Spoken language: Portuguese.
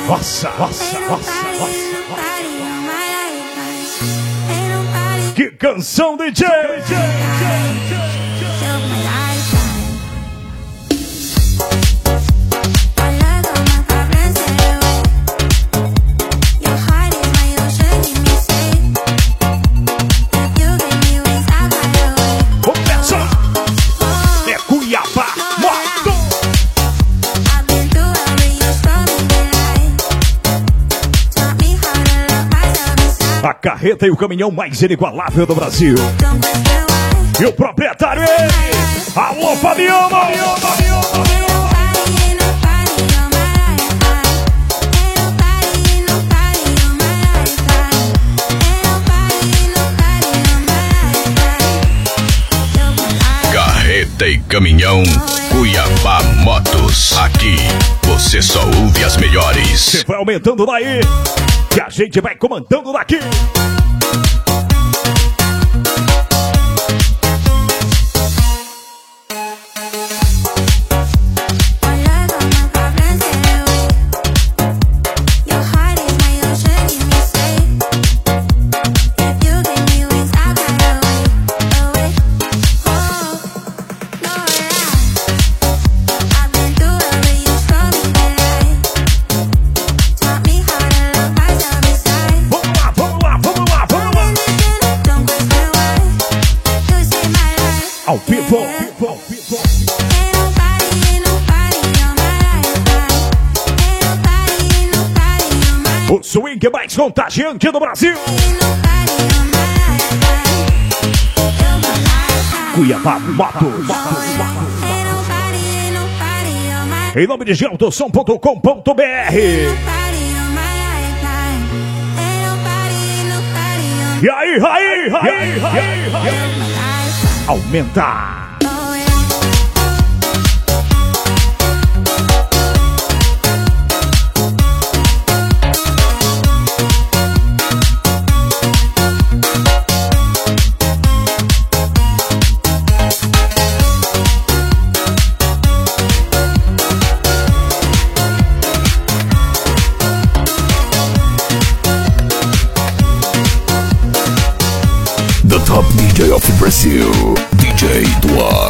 Nossa. Que canção, DJ! A carreta e o caminhão mais inigualável do Brasil. E o proprietário é... Alô, Fabiano! Carreta e caminhão Cuiabá Motos. Aqui você só ouve as melhores. Você vai aumentando daí, que a gente vai comandando daqui. Ao vivo. O swing mais contagiante do Brasil. Cuiabá Motos. Em nome de gealtosom.com.br. E aí. Aumenta. The top DJ of Brazil, DJ Duarte.